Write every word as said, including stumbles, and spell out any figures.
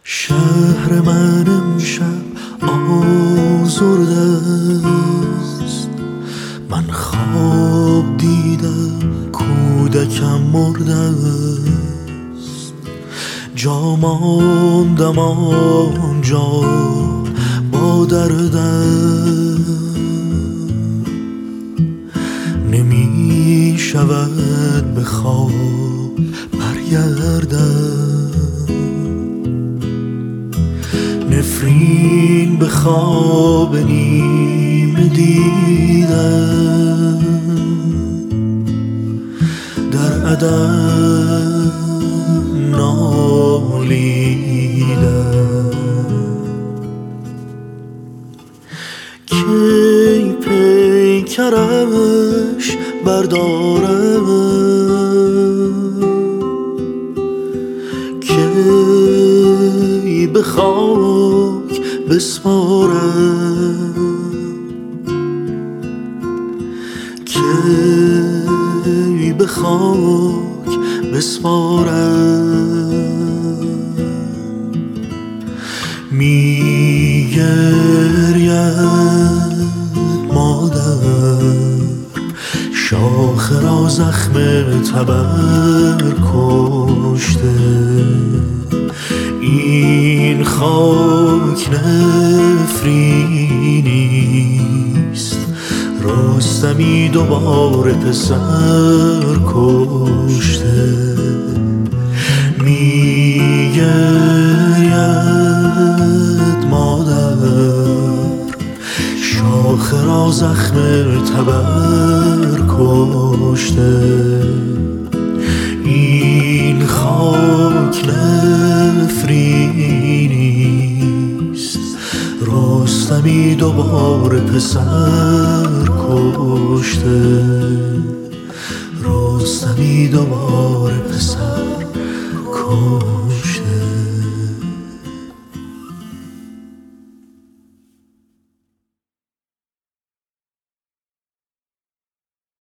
شهر من امشب آزرده است، من خواب دیدم کودکم مرده است. جا ماندم آنجا با دردم، نمی شود به خواب برگردم. نفرین به خواب نیمه دیدم، در عدم نالیدم. کی پیکرش بردارم، کی به خاک بسپارم، کی به خاک بسپارم. می گرید مادر، شاخه را زخم تبر کشته. این خاک نفرینیست، رستمی دوباره پسر کشته. می گرید مادر، شاخه را زخم تبر کشته. این خاک نفرینیست، رستمی دوباره پسر کشته. رستمی دوباره پسر کشته.